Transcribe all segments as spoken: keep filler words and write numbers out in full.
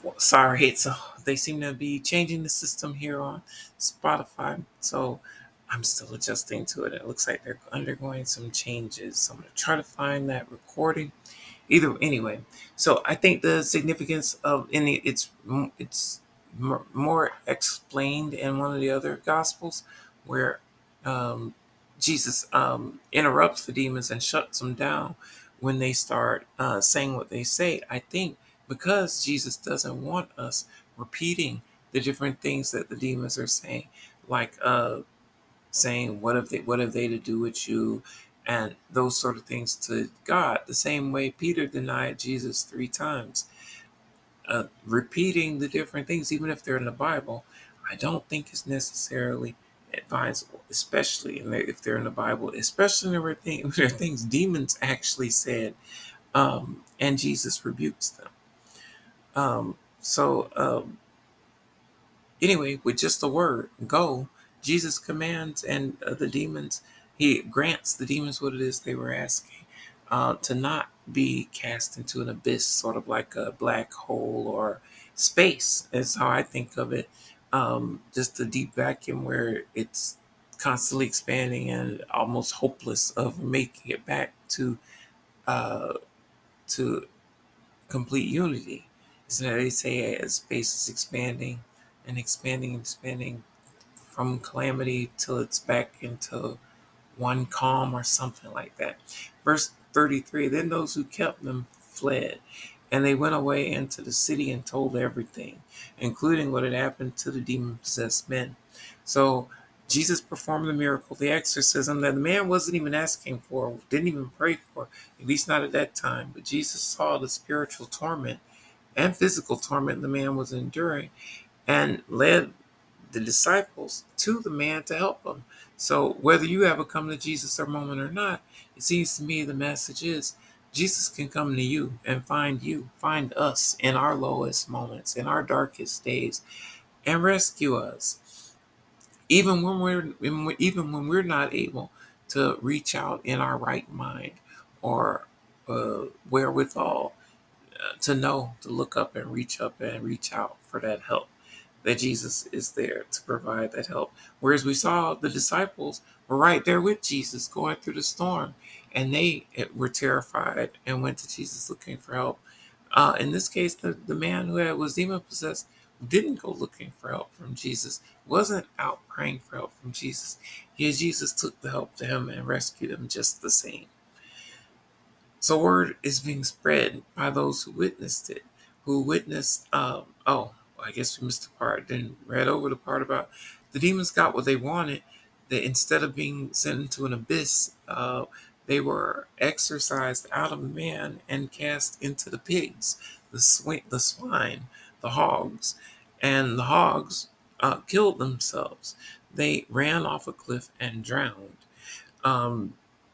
Sorry, it's uh, they seem to be changing the system here on Spotify, so I'm still adjusting to it. It looks like they're undergoing some changes. So I'm gonna try to find that recording. Either anyway, so I think the significance of any it's it's m- more explained in one of the other gospels, where um, Jesus um, interrupts the demons and shuts them down when they start uh, saying what they say. I think because Jesus doesn't want us repeating the different things that the demons are saying, like uh, saying what have they what have they to do with you, and those sort of things to God, the same way Peter denied Jesus three times. Uh, repeating the different things, even if they're in the Bible, I don't think is necessarily advisable, especially in the, if they're in the Bible, especially if there are things, there are things demons actually said, um, and Jesus rebukes them. Um, so um, Anyway, with just the word go, Jesus commands, and uh, the demons, he grants the demons what it is they were asking, uh, to not be cast into an abyss, sort of like a black hole or space, is how I think of it. Um, just a deep vacuum where it's constantly expanding and almost hopeless of making it back to uh, to complete unity. So they say as space is expanding and expanding and expanding from calamity till it's back into one calm or something like that. Verse thirty-three, then those who kept them fled, and they went away into the city and told everything, including what had happened to the demon possessed men. So Jesus performed the miracle, the exorcism that the man wasn't even asking for, didn't even pray for, at least not at that time. But Jesus saw the spiritual torment and physical torment the man was enduring and led the disciples to the man to help him. So whether you have a come to Jesus or moment or not, it seems to me the message is Jesus can come to you and find you, find us in our lowest moments, in our darkest days, and rescue us. Even when we're even when we're not able to reach out in our right mind or uh, wherewithal uh, to know to look up and reach up and reach out for that help, that Jesus is there to provide that help. Whereas we saw the disciples were right there with Jesus going through the storm, and they eh, were terrified and went to Jesus looking for help. Uh, in this case, the, the man who had, was demon possessed didn't go looking for help from Jesus, wasn't out praying for help from Jesus. Yet Jesus took the help to him and rescued him just the same. So word is being spread by those who witnessed it, who witnessed, um, oh, I guess we missed the part, then read over the part about the demons got what they wanted. That instead of being sent into an abyss, uh, they were exorcised out of man and cast into the pigs, the, sw- the swine, the hogs. And the hogs uh, killed themselves. They ran off a cliff and drowned. Um,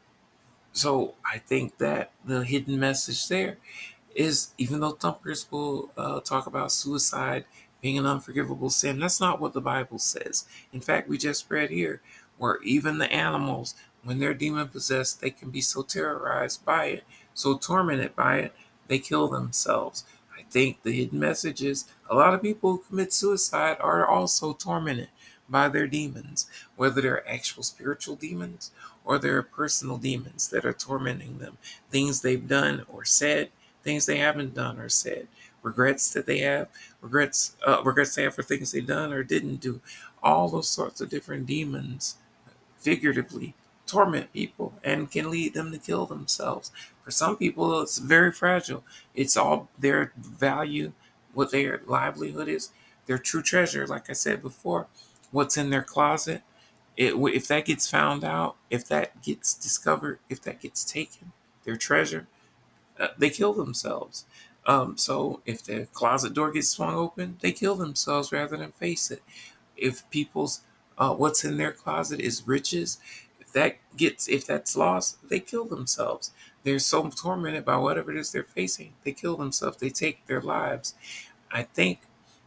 so I think that the hidden message there is, even though thumpers will uh, talk about suicide being an unforgivable sin, that's not what the Bible says. In fact, we just read here where even the animals, when they're demon possessed, they can be so terrorized by it, so tormented by it, they kill themselves. I think the hidden message is a lot of people who commit suicide are also tormented by their demons, whether they're actual spiritual demons or they're personal demons that are tormenting them, things they've done or said, things they haven't done or said, regrets that they have, regrets, uh, regrets they have for things they done or didn't do. All those sorts of different demons, figuratively, torment people and can lead them to kill themselves. For some people, it's very fragile. It's all their value, what their livelihood is, their true treasure. Like I said before, what's in their closet. It, if that gets found out, if that gets discovered, if that gets taken, their treasure, uh, they kill themselves. Um, so if the closet door gets swung open, they kill themselves rather than face it. If people's uh, what's in their closet is riches, if that gets if that's lost, they kill themselves. They're so tormented by whatever it is they're facing, they kill themselves. They take their lives. I think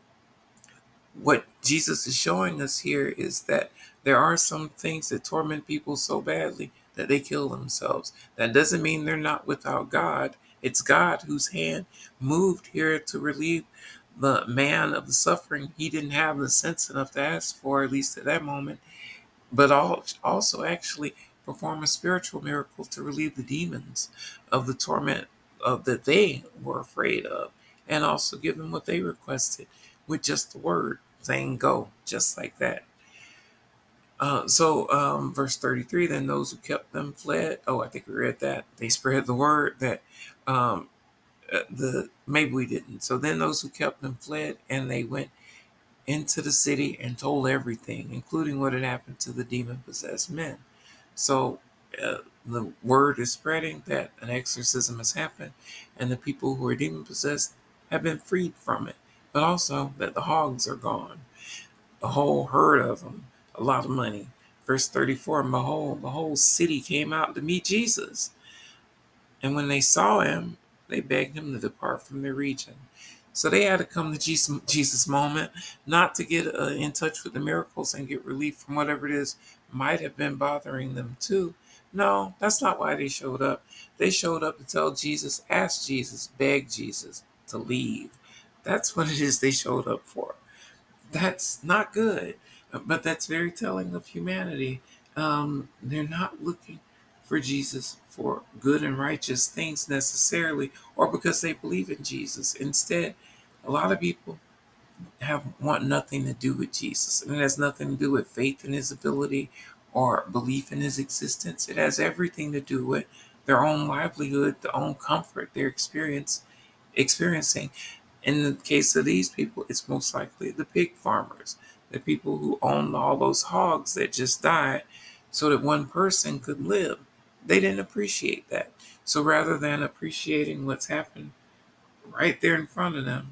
what Jesus is showing us here is that there are some things that torment people so badly that they kill themselves. That doesn't mean they're not without God. It's God whose hand moved here to relieve the man of the suffering, he didn't have the sense enough to ask for, at least at that moment, but also actually perform a spiritual miracle to relieve the demons of the torment of that they were afraid of, and also give them what they requested with just the word saying go, just like that. Uh, so, um, verse thirty-three, then those who kept them fled. Oh, I think we read that. They spread the word that um, uh, the maybe we didn't. So then those who kept them fled, and they went into the city and told everything, including what had happened to the demon-possessed men. So uh, the word is spreading that an exorcism has happened, and the people who are demon-possessed have been freed from it, but also that the hogs are gone, a whole herd of them, a lot of money. Verse thirty-four, and behold, the whole city came out to meet Jesus. And when they saw him, they begged him to depart from their region. So they had to come to Jesus, Jesus moment, not to get uh, in touch with the miracles and get relief from whatever it is might have been bothering them too. No, that's not why they showed up. They showed up to tell Jesus, ask Jesus, beg Jesus to leave. That's what it is they showed up for. That's not good, but that's very telling of humanity. Um, they're not looking for Jesus for good and righteous things necessarily, or because they believe in Jesus. Instead, a lot of people have want nothing to do with Jesus, and it has nothing to do with faith in his ability or belief in his existence. It has everything to do with their own livelihood, their own comfort, their experience experiencing. In the case of these people, it's most likely the pig farmers, the people who owned all those hogs that just died so that one person could live. They didn't appreciate that. So rather than appreciating what's happened right there in front of them,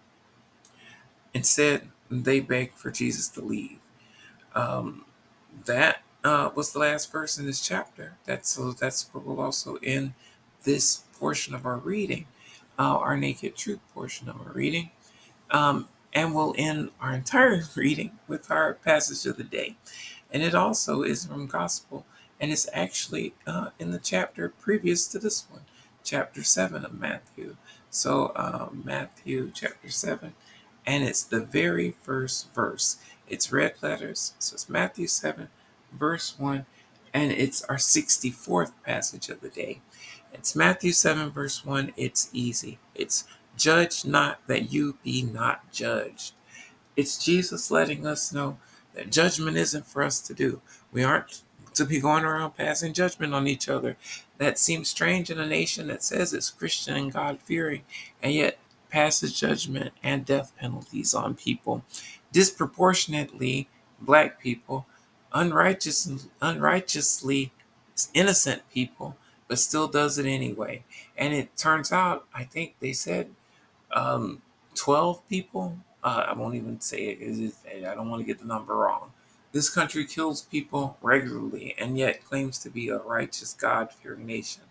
instead they begged for Jesus to leave. Um, that uh, was the last verse in this chapter. That's so that's what will also end this portion of our reading, uh, our naked truth portion of our reading. Um, and we'll end our entire reading with our passage of the day. And it also is from Gospel, and it's actually uh, in the chapter previous to this one, chapter seven of Matthew. So, uh, Matthew chapter seven, and it's the very first verse. It's red letters, so it's Matthew seven, verse one, and it's our sixty-fourth passage of the day. It's Matthew seven, verse one. It's easy. It's judge not that you be not judged. It's Jesus letting us know that judgment isn't for us to do. We aren't to be going around passing judgment on each other. That seems strange in a nation that says it's Christian and God-fearing, and yet passes judgment and death penalties on people, disproportionately black people, unrighteous, unrighteously innocent people, but still does it anyway. And it turns out, I think they said um, twelve people. Uh, I won't even say it. It's, I don't want to get the number wrong. This country kills people regularly and yet claims to be a righteous, God-fearing nation.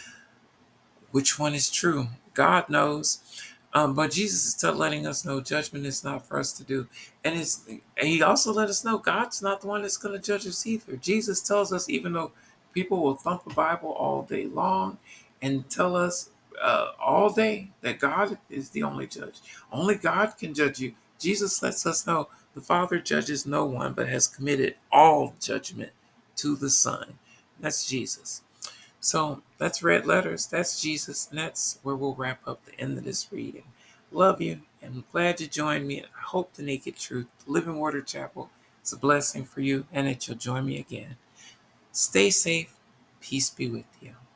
Which one is true? God knows. Um, but Jesus is still letting us know judgment is not for us to do. And, it's, and he also let us know God's not the one that's going to judge us either. Jesus tells us, even though people will thump the Bible all day long and tell us uh, all day that God is the only judge. Only God can judge you. Jesus lets us know the Father judges no one, but has committed all judgment to the Son. That's Jesus. So that's red letters. That's Jesus. And that's where we'll wrap up the end of this reading. Love you, and I'm glad you joined me. I hope the Naked Truth, the Living Water Chapel, is a blessing for you, and that you'll join me again. Stay safe. Peace be with you.